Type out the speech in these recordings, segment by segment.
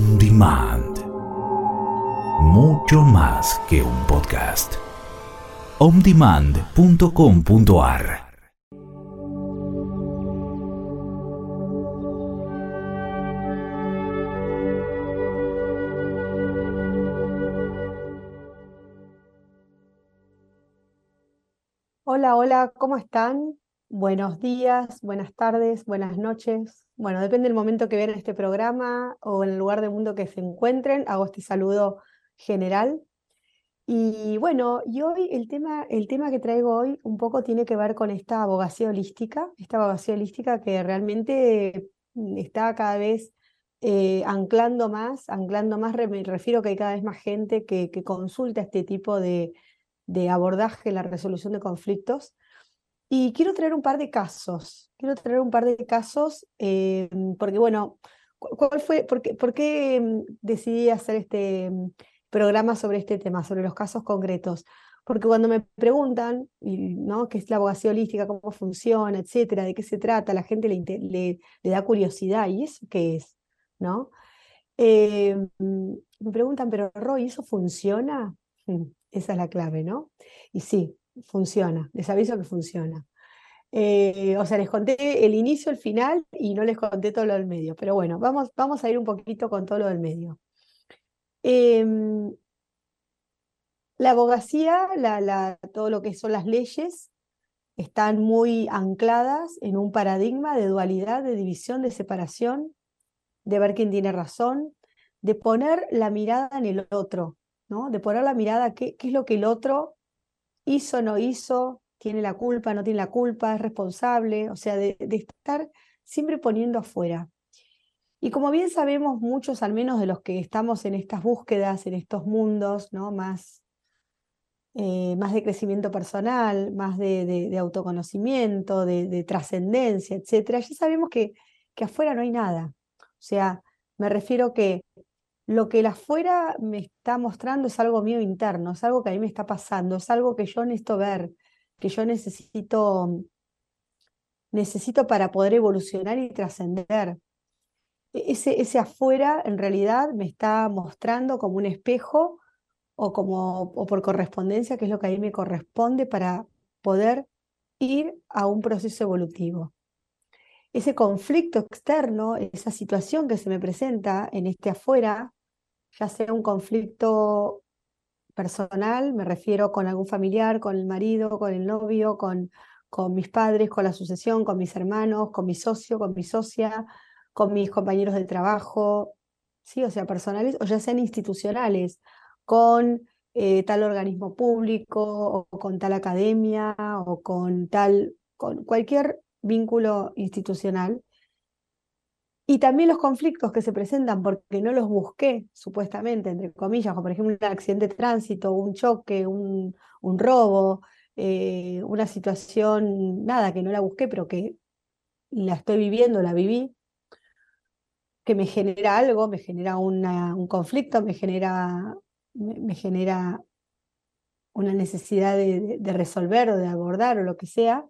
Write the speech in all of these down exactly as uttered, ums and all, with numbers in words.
On Demand. Mucho más que un podcast. on demand punto com punto a r. Hola, hola, ¿cómo están? Buenos días, buenas tardes, buenas noches. Bueno, depende del momento que vean este programa o en el lugar del mundo que se encuentren. Hago este saludo general. Y bueno, y hoy el tema, el tema que traigo hoy un poco tiene que ver con esta abogacía holística, esta abogacía holística que realmente mm, está cada vez eh, anclando más, anclando más, re- me refiero que hay cada vez más gente que, que consulta este tipo de, de abordaje en la resolución de conflictos. Y quiero traer un par de casos, quiero traer un par de casos, eh, porque bueno, cu- ¿cuál fue, por qué, por qué, mm, decidí hacer este mm, programa sobre este tema, sobre los casos concretos? Porque cuando me preguntan, y, ¿no? ¿Qué es la abogacía holística, cómo funciona, etcétera, de qué se trata? La gente le, inte- le, le da curiosidad, ¿y eso qué es? ¿No? Eh, mm, Me preguntan, pero Roy, ¿eso funciona? Mm, Esa es la clave, ¿no? Y sí, funciona, les aviso que funciona. Eh, o sea, les conté el inicio, el final y no les conté todo lo del medio. Pero bueno, vamos, vamos a ir un poquito con todo lo del medio. Em, la abogacía, la, la- todo lo que son las leyes, están muy ancladas en un paradigma de dualidad, de división, de separación, de ver quién tiene razón, de poner la mirada en el otro, ¿no? De poner la mirada, qué, qué es lo que el otro hizo, no hizo, tiene la culpa, no tiene la culpa, es responsable, o sea, de, de estar siempre poniendo afuera. Y como bien sabemos muchos, al menos de los que estamos en estas búsquedas, en estos mundos, ¿no? Más, eh, más de crecimiento personal, más de, de- de autoconocimiento, de, de trascendencia, etcétera, ya sabemos que, que afuera no hay nada. O sea, me refiero que lo que el afuera me está mostrando es algo mío interno, es algo que a mí me está pasando, es algo que yo necesito ver, que yo necesito, necesito para poder evolucionar y trascender. E- Ese, ese afuera en realidad me está mostrando como un espejo o, como, o por correspondencia, que es lo que a mí me corresponde para poder ir a un proceso evolutivo. Ese conflicto externo, esa situación que se me presenta en este afuera, ya sea un conflicto personal, me refiero con algún familiar, con el marido, con el novio, con, con mis padres, con la sucesión, con mis hermanos, con mi socio, con mi socia, con mis compañeros de trabajo, sí, o sea, personales o ya sean institucionales, con eh, tal organismo público o con tal academia o con tal, con cualquier vínculo institucional. Y también los conflictos que se presentan porque no los busqué, supuestamente, entre comillas, como por ejemplo un accidente de tránsito, un choque, un, un robo, eh, una situación, nada, que no la busqué, pero que la estoy viviendo, la viví, que me genera algo, me genera una- un conflicto, me genera, me, me genera una necesidad de, de de resolver o de abordar o lo que sea.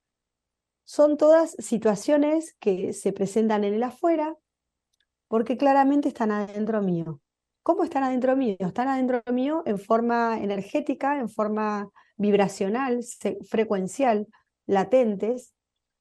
Son todas situaciones que se presentan en el afuera porque claramente están adentro mío. ¿Cómo están adentro mío? Están adentro mío en forma energética, en forma vibracional, se- frecuencial, latentes,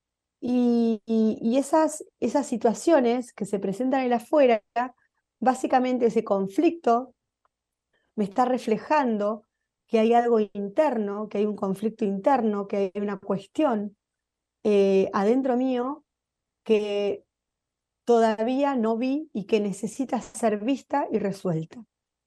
y, y- y esas, esas situaciones que se presentan en el afuera, básicamente ese conflicto me está reflejando que hay algo interno, que hay un conflicto interno, que hay una cuestión eh, adentro mío que todavía no vi y que necesita ser vista y resuelta.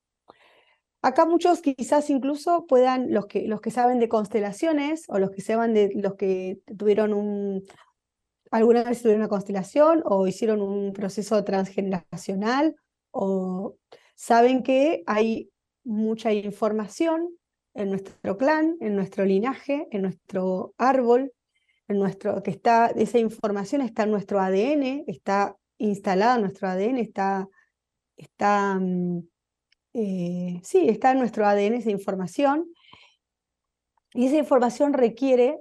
Acá muchos quizás incluso puedan, los que, los que saben de constelaciones o los que saben de los que tuvieron un, alguna vez tuvieron una constelación o hicieron un proceso transgeneracional o saben que hay mucha información en nuestro clan, en nuestro linaje, en nuestro árbol, en nuestro, que está, esa información está en nuestro A D N, está instalada en nuestro A D N, está, está, mm, eh, sí, está en nuestro A D N esa información, y esa información requiere,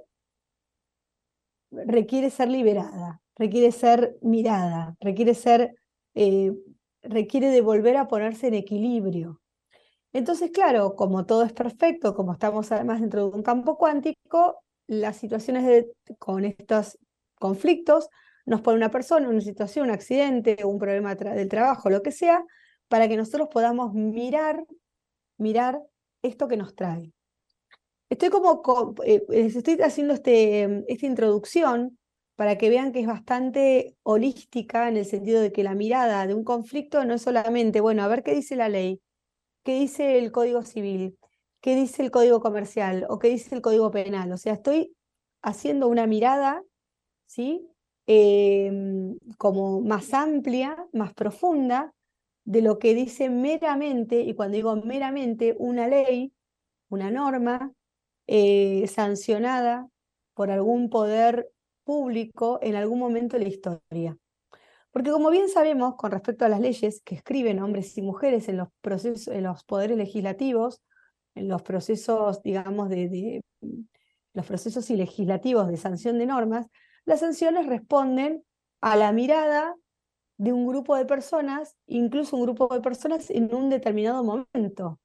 requiere ser liberada, requiere ser mirada, requiere ser eh, requiere de volver a ponerse en equilibrio. Entonces, claro, como todo es perfecto, como estamos además dentro de un campo cuántico, las situaciones de, con estos conflictos nos pone una persona, una situación, un accidente, un problema tra del trabajo, lo que sea, para que nosotros podamos mirar, mirar esto que nos trae. Estoy como, co- eh, les estoy haciendo este, esta introducción para que vean que es bastante holística en el sentido de que la mirada de un conflicto no es solamente, bueno, a ver qué dice la ley, qué dice el Código Civil, qué dice el Código Comercial o qué dice el Código Penal. O sea, estoy haciendo una mirada, ¿sí? Em, como más amplia, más profunda de lo que dice meramente, y cuando digo meramente, una ley, una norma eh, sancionada por algún poder público en algún momento de la historia. Porque como bien sabemos, con respecto a las leyes que escriben hombres y mujeres en los procesos, en los poderes legislativos, en los procesos, digamos, de, de los procesos y legislativos de sanción de normas, las sanciones responden a la mirada de un grupo de personas, incluso un grupo de personas en un determinado momento.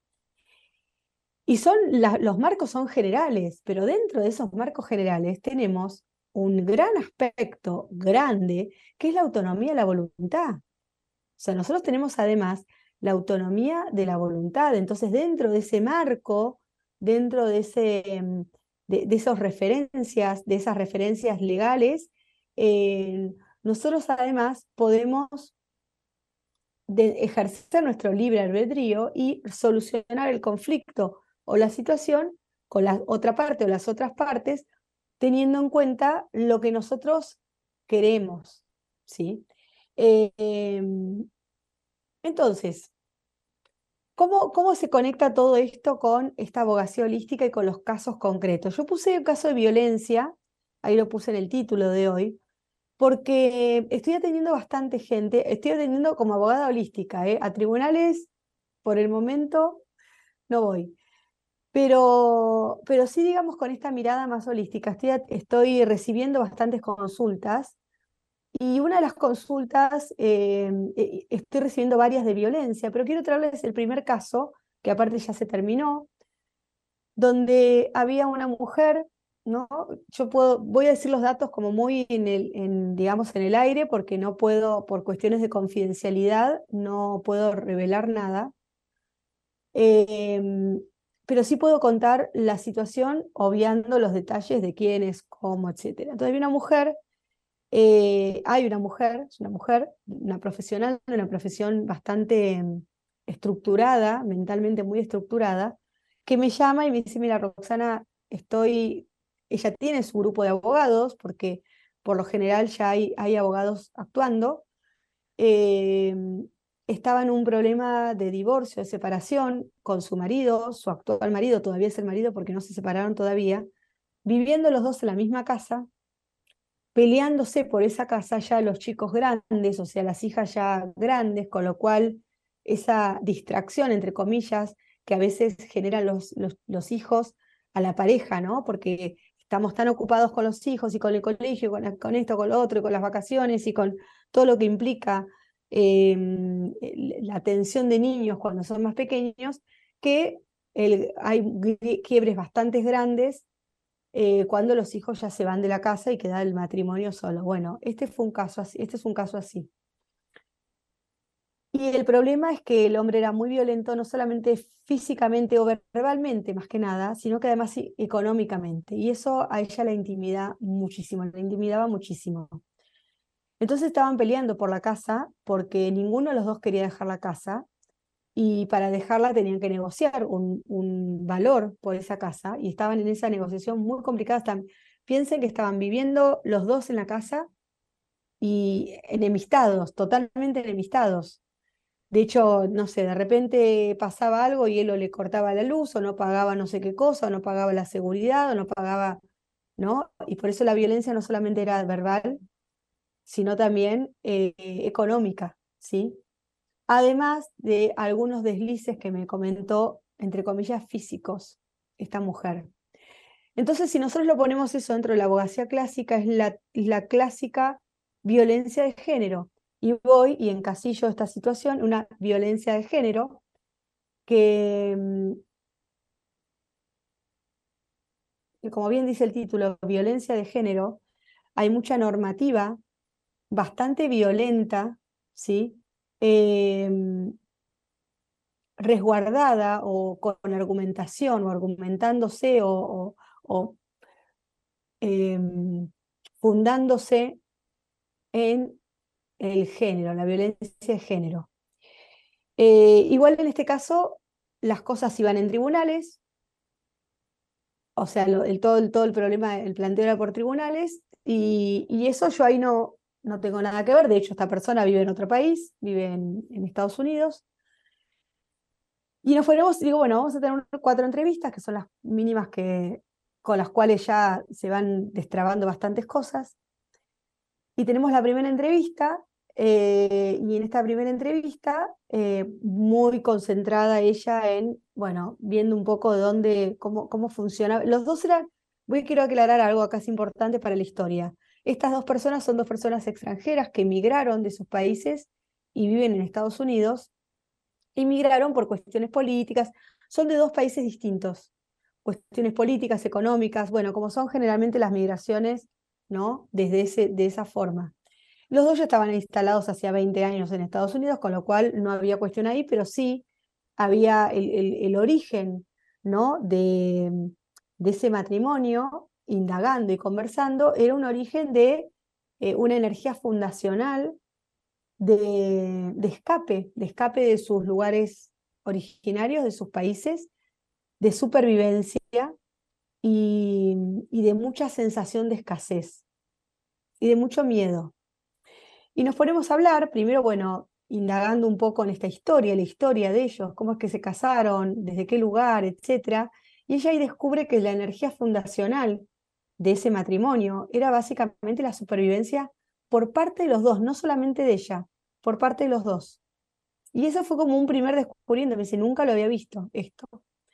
Y son la, los marcos son generales, pero dentro de esos marcos generales tenemos un gran aspecto grande que es la autonomía de la voluntad. O sea, nosotros tenemos además la autonomía de la voluntad. Entonces, dentro de ese marco, dentro de, ese, em, de, de esas referencias, de esas referencias legales, eh, nosotros además podemos de ejercer nuestro libre albedrío y solucionar el conflicto o la situación con la otra parte o las otras partes, teniendo en cuenta lo que nosotros queremos, ¿sí? Eh, eh, entonces, ¿cómo, ¿cómo se conecta todo esto con esta abogacía holística y con los casos concretos? Yo puse un caso de violencia, ahí lo puse en el título de hoy, porque estoy atendiendo bastante gente, estoy atendiendo como abogada holística, ¿eh? A tribunales, por el momento, no voy. Pero, pero sí, digamos, con esta mirada más holística, estoy, estoy recibiendo bastantes consultas y una de las consultas, eh, eh, estoy recibiendo varias de violencia, pero quiero traerles el primer caso, que aparte ya se terminó, donde había una mujer, ¿no? Yo puedo, voy a decir los datos como muy en el, en, digamos, en el aire, porque no puedo, por cuestiones de confidencialidad, no puedo revelar nada. Em, pero sí puedo contar la situación, obviando los detalles de quién es, cómo, etcétera. Entonces, había una mujer, eh, hay una mujer, es una mujer, una profesional, una profesión bastante em, estructurada, mentalmente muy estructurada, que me llama y me dice, mira, Roxana, estoy, ella tiene su grupo de abogados, porque por lo general ya hay, hay abogados actuando, eh, estaba en un problema de divorcio, de separación con su marido, su actual marido, todavía es el marido porque no se separaron todavía, viviendo los dos en la misma casa, peleándose por esa casa ya los chicos grandes, o sea, las hijas ya grandes, con lo cual esa distracción, entre comillas, que a veces generan los, los, los hijos a la pareja, ¿no? Porque estamos tan ocupados con los hijos y con el colegio, y con, la- con esto, con lo otro, y con las vacaciones y con todo lo que implica eh, la atención de niños cuando son más pequeños, que el, hay quiebres bastante grandes eh, cuando los hijos ya se van de la casa y queda el matrimonio solo. Bueno, este fue un caso así, este es un caso así. Y el problema es que el hombre era muy violento, no solamente físicamente o verbalmente, más que nada, sino que además sí, económicamente. Y eso a ella la intimida muchísimo, la intimidaba muchísimo. Entonces estaban peleando por la casa porque ninguno de los dos quería dejar la casa y para dejarla tenían que negociar un, un valor por esa casa y estaban en esa negociación muy complicada. Están, piensen que estaban viviendo los dos en la casa y enemistados, totalmente enemistados. De hecho, no sé, de repente pasaba algo y él o le cortaba la luz o no pagaba no sé qué cosa, o no pagaba la seguridad o no pagaba, ¿no? Y por eso la violencia no solamente era verbal, sino también eh, económica, ¿sí? Además de algunos deslices que me comentó, entre comillas, físicos, esta mujer. Entonces, si nosotros lo ponemos eso dentro de la abogacía clásica, es la, la clásica violencia de género, Y voy y encasillo esta situación, una violencia de género, que, que como bien dice el título, violencia de género, hay mucha normativa bastante violenta, ¿sí? Eh, resguardada o con argumentación o argumentándose o, o, o eh, fundándose en el género, la violencia de género. Eh, igual en este caso las cosas iban en tribunales, o sea, lo, el, todo, el, todo el problema, el planteo era por tribunales, y, y eso yo ahí no, no tengo nada que ver. De hecho, esta persona vive en otro país, vive en, en Estados Unidos. Y nos fuimos, digo, bueno, vamos a tener cuatro entrevistas, que son las mínimas que, con las cuales ya se van destrabando bastantes cosas. Y tenemos la primera entrevista, eh, y en esta primera entrevista, eh, muy concentrada ella en, bueno, viendo un poco de dónde, cómo, cómo funciona. Los dos eran, voy quiero aclarar algo acá, es importante para la historia. Estas dos personas son dos personas extranjeras que emigraron de sus países y viven en Estados Unidos. Emigraron por cuestiones políticas, son de dos países distintos, cuestiones políticas, económicas, bueno, como son generalmente las migraciones, ¿no? Desde ese, de esa forma. Los dos ya estaban instalados hacía veinte años en Estados Unidos, con lo cual no había cuestión ahí, pero sí había el, el, el origen, ¿no? de, de ese matrimonio, indagando y conversando, era un origen de eh, una energía fundacional de, de escape, de escape de sus lugares originarios, de sus países, de supervivencia y, y de mucha sensación de escasez y de mucho miedo. Y nos ponemos a hablar, primero, bueno, indagando un poco en esta historia, la historia de ellos, cómo es que se casaron, desde qué lugar, etcétera. Y ella ahí descubre que la energía fundacional de ese matrimonio era básicamente la supervivencia por parte de los dos, no solamente de ella, por parte de los dos. Y eso fue como un primer descubrimiento, me dice, nunca lo había visto esto.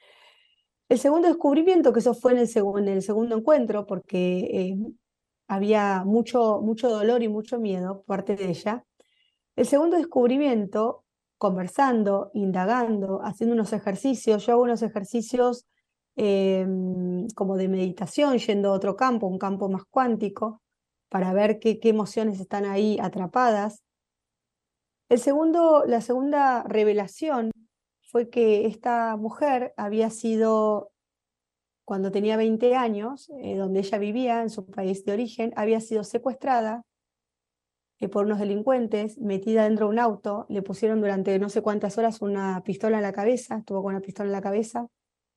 El segundo descubrimiento, que eso fue en el, seg en el segundo encuentro, porque eh, había mucho, mucho dolor y mucho miedo por parte de ella. El segundo descubrimiento, conversando, indagando, haciendo unos ejercicios, yo hago unos ejercicios eh, como de meditación, yendo a otro campo, un campo más cuántico, para ver qué, qué emociones están ahí atrapadas. El segundo, la segunda revelación fue que esta mujer había sido, cuando tenía veinte años, eh, donde ella vivía, en su país de origen, había sido secuestrada eh, por unos delincuentes, metida dentro de un auto, le pusieron durante no sé cuántas horas una pistola en la cabeza, estuvo con una pistola en la cabeza.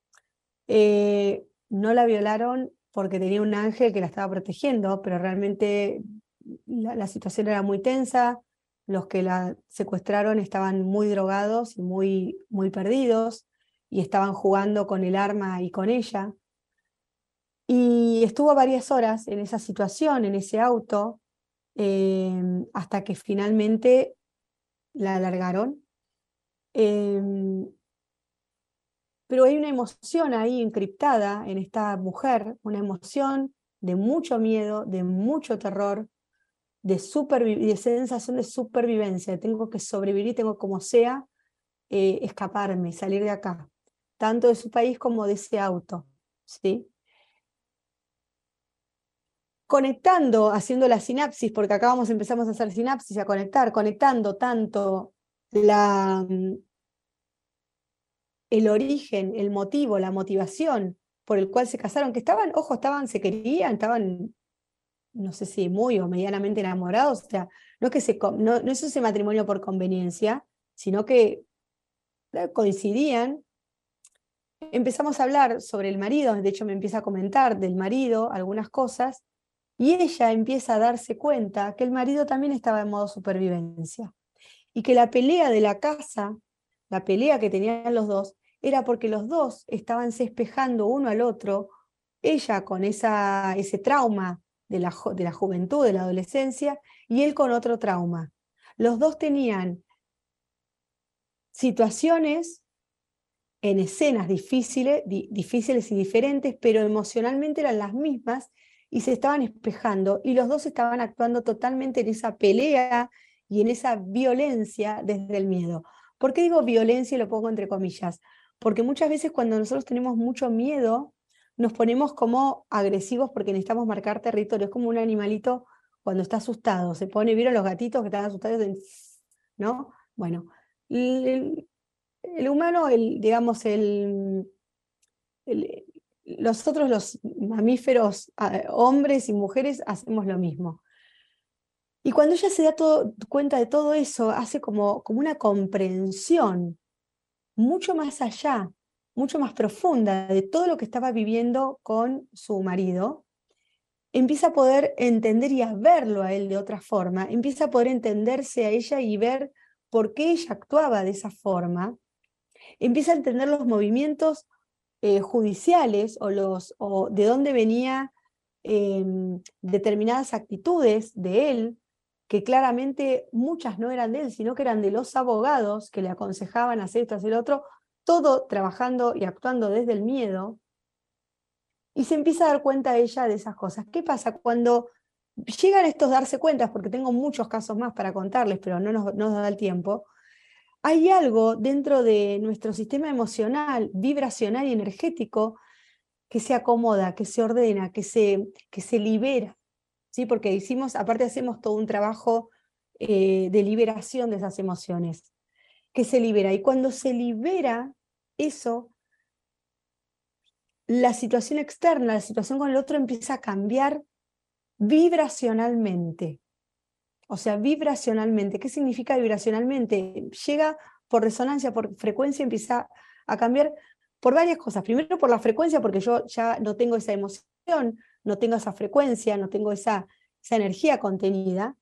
Eh, no la violaron porque tenía un ángel que la estaba protegiendo, pero realmente la, la situación era muy tensa. Los que la secuestraron estaban muy drogados y muy, muy perdidos, y estaban jugando con el arma y con ella. Y estuvo varias horas en esa situación, en ese auto, eh, hasta que finalmente la largaron. Eh, pero hay una emoción ahí encriptada en esta mujer, una emoción de mucho miedo, de mucho terror, de, de sensación de supervivencia. Tengo que sobrevivir, tengo como sea eh, escaparme, salir de acá, tanto de su país como de ese auto, ¿sí? Conectando, haciendo la sinapsis, porque acá vamos, empezamos a hacer sinapsis, a conectar, conectando tanto la, el origen, el motivo, la motivación por el cual se casaron, que estaban, ojo, estaban, se querían, estaban, no sé si muy o medianamente enamorados, o sea, no es que se, no, no es ese matrimonio por conveniencia, sino que coincidían. Empezamos a hablar sobre el marido, de hecho me empieza a comentar del marido algunas cosas, y ella empieza a darse cuenta que el marido también estaba en modo supervivencia, y que la pelea de la casa, la pelea que tenían los dos, era porque los dos estaban se espejando uno al otro, ella con esa, ese trauma de la, de la juventud, de la adolescencia, y él con otro trauma. Los dos tenían situaciones en escenas difíciles, di, difíciles y diferentes, pero emocionalmente eran las mismas y se estaban espejando, y los dos estaban actuando totalmente en esa pelea y en esa violencia desde el miedo. ¿Por qué digo violencia y lo pongo entre comillas? Porque muchas veces cuando nosotros tenemos mucho miedo, nos ponemos como agresivos porque necesitamos marcar territorio. Es como un animalito cuando está asustado, se pone, ¿vieron los gatitos que están asustados? ¿No? Bueno, el, el humano, el, digamos, el, el, nosotros los mamíferos, hombres y mujeres, hacemos lo mismo. Y cuando ella se da todo, cuenta de todo eso, hace como, como una comprensión mucho más allá, mucho más profunda de todo lo que estaba viviendo con su marido, empieza a poder entender y a verlo a él de otra forma, empieza a poder entenderse a ella y ver por qué ella actuaba de esa forma, empieza a entender los movimientos eh, judiciales o, los, o de dónde venía eh, determinadas actitudes de él, que claramente muchas no eran de él, sino que eran de los abogados que le aconsejaban hacer esto, hacer lo otro, todo trabajando y actuando desde el miedo, y se empieza a dar cuenta ella de esas cosas. ¿Qué pasa? Cuando llegan estos darse cuentas, porque tengo muchos casos más para contarles, pero no nos, no nos da el tiempo, hay algo dentro de nuestro sistema emocional, vibracional y energético que se acomoda, que se ordena, que se, que se libera, ¿sí? Porque hicimos, aparte hacemos todo un trabajo eh, de liberación de esas emociones, que se libera. Y cuando se libera eso, la situación externa, la situación con el otro empieza a cambiar vibracionalmente. O sea, vibracionalmente. ¿Qué significa vibracionalmente? Llega por resonancia, por frecuencia, empieza a cambiar por varias cosas. Primero por la frecuencia, porque yo ya no tengo esa emoción, no tengo esa frecuencia, no tengo esa, esa energía contenida.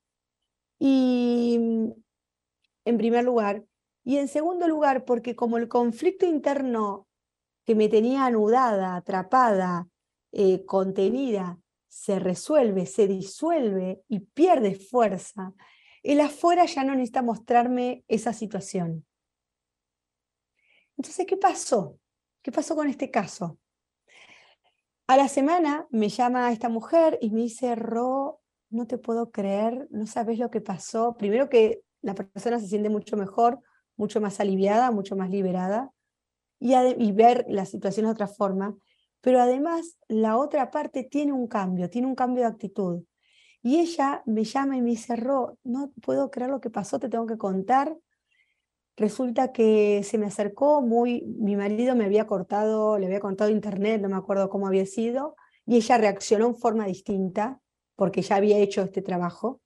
Y en primer lugar. Y en segundo lugar, porque como el conflicto interno que me tenía anudada, atrapada, eh, contenida, se resuelve, se disuelve y pierde fuerza, el afuera ya no necesita mostrarme esa situación. Entonces, ¿qué pasó? ¿Qué pasó con este caso? A la semana me llama esta mujer y me dice, Ro, no te puedo creer, no sabes lo que pasó. Primero que la persona se siente mucho mejor, mucho más aliviada, mucho más liberada, y, y ver la situación de otra forma, pero además la otra parte tiene un cambio, tiene un cambio de actitud. Y ella me llama y me dice, Ro, no puedo creer lo que pasó, te tengo que contar. Resulta que se me acercó muy, mi marido me había cortado, le había cortado internet, no me acuerdo cómo había sido, y ella reaccionó en forma distinta, porque ya había hecho este trabajo.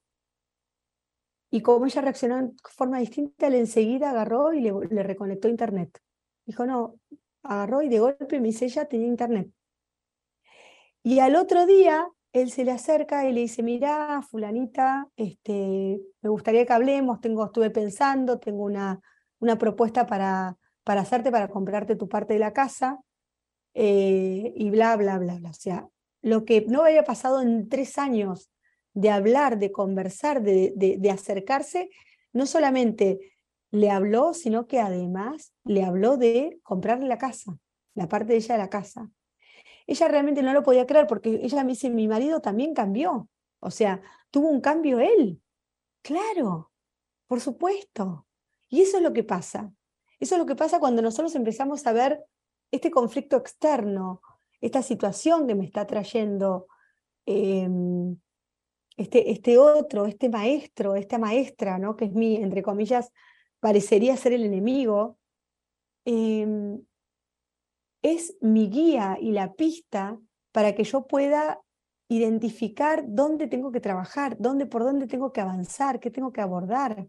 Y como ella reaccionó en forma distinta, él enseguida agarró y le, le reconectó internet. Dijo, no, agarró y de golpe me dice, ella tenía internet. Y al otro día, él se le acerca y le dice, mirá, fulanita, este, me gustaría que hablemos, tengo, estuve pensando, tengo una, una propuesta para, para hacerte, para comprarte tu parte de la casa, eh, y bla, bla, bla, bla. O sea, lo que no había pasado en tres años de hablar, de conversar, de, de, de acercarse, no solamente le habló, sino que además le habló de comprarle la casa, la parte de ella de la casa. Ella realmente no lo podía creer porque ella me dice, mi marido también cambió. O sea, tuvo un cambio él. Claro, por supuesto. Y eso es lo que pasa. Eso es lo que pasa cuando nosotros empezamos a ver este conflicto externo, esta situación que me está trayendo eh, este, este otro, este maestro, esta maestra, ¿no? Que es mi, entre comillas, parecería ser el enemigo. Eh, es mi guía y la pista para que yo pueda identificar dónde tengo que trabajar, dónde, por dónde tengo que avanzar, qué tengo que abordar.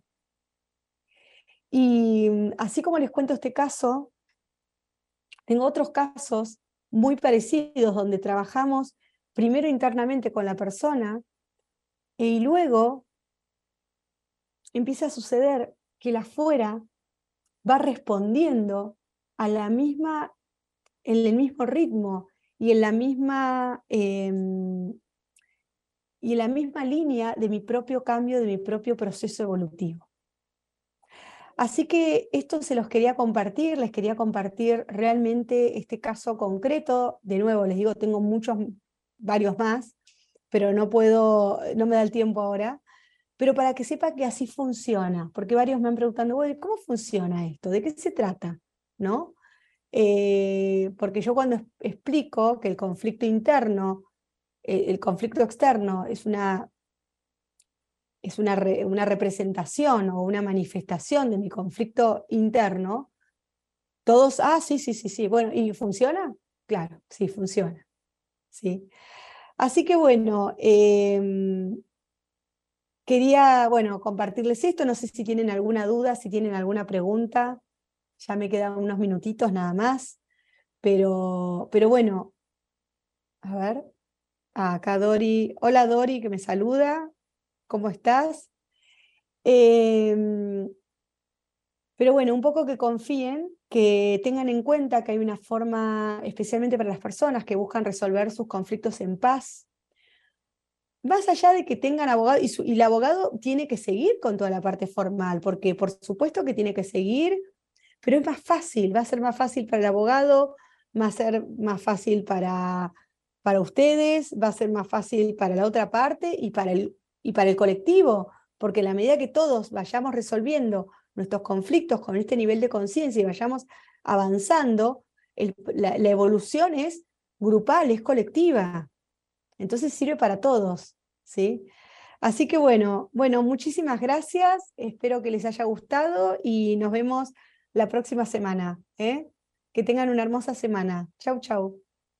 Y así como les cuento este caso, tengo otros casos muy parecidos donde trabajamos primero internamente con la persona y luego empieza a suceder que el afuera va respondiendo a la misma, en el mismo ritmo y en la misma, eh, y en la misma línea de mi propio cambio, de mi propio proceso evolutivo. Así que esto se los quería compartir, les quería compartir realmente este caso concreto. De nuevo, les digo, tengo muchos, varios más, pero no puedo, no me da el tiempo ahora. pero para que sepa que así funciona, porque varios me han preguntado, bueno, ¿cómo funciona esto? ¿De qué se trata? ¿No? Eh, porque yo cuando explico que el conflicto interno, eh, el conflicto externo es una, es una, re, una representación o una manifestación de mi conflicto interno, todos, ah, sí, sí, sí, sí, bueno, ¿y funciona? Claro, sí, funciona. ¿Sí? Así que bueno, eh, quería, bueno, compartirles esto, no sé si tienen alguna duda, si tienen alguna pregunta, ya me quedan unos minutitos nada más, pero, pero bueno, a ver, ah, acá Dori, hola Dori, que me saluda, ¿cómo estás? Eh, pero bueno, un poco que confíen, que tengan en cuenta que hay una forma, especialmente para las personas que buscan resolver sus conflictos en paz, más allá de que tengan abogado, y, su, y el abogado tiene que seguir con toda la parte formal, porque por supuesto que tiene que seguir, pero es más fácil, va a ser más fácil para el abogado, va a ser más fácil para, para ustedes, va a ser más fácil para la otra parte y para el, y para el colectivo, porque a la medida que todos vayamos resolviendo nuestros conflictos con este nivel de conciencia y vayamos avanzando, el, la, la evolución es grupal, es colectiva. Entonces sirve para todos, ¿sí? Así que bueno, bueno, muchísimas gracias, espero que les haya gustado y nos vemos la próxima semana, ¿eh? Que tengan una hermosa semana. Chau, chau.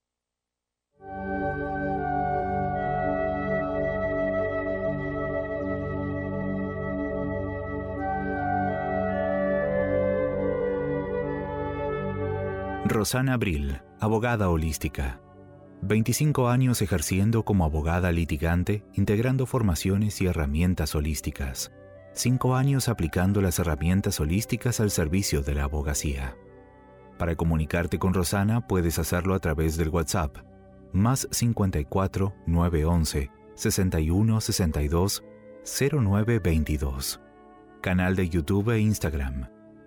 Rosana Abril, abogada holística. veinticinco años ejerciendo como abogada litigante, integrando formaciones y herramientas holísticas. cinco años aplicando las herramientas holísticas al servicio de la abogacía. Para comunicarte con Rosana puedes hacerlo a través del WhatsApp, más cincuenta y cuatro, nueve once, sesenta y uno, sesenta y dos, cero nueve veintidós. Canal de YouTube e Instagram,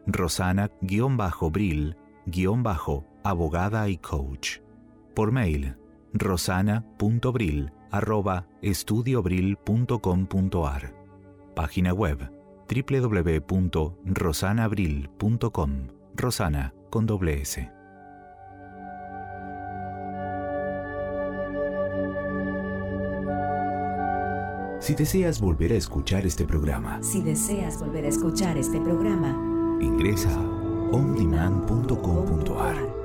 Rosana-Bril-Abogada y Coach. Por mail, rosana punto bril arroba estudio bril punto com punto a r. Página web doble u doble u doble u punto rosana bril punto com. Rosana con doble S. Si deseas volver a escuchar este programa, Si deseas volver a escuchar este programa, ingresa a on demand punto com punto a r.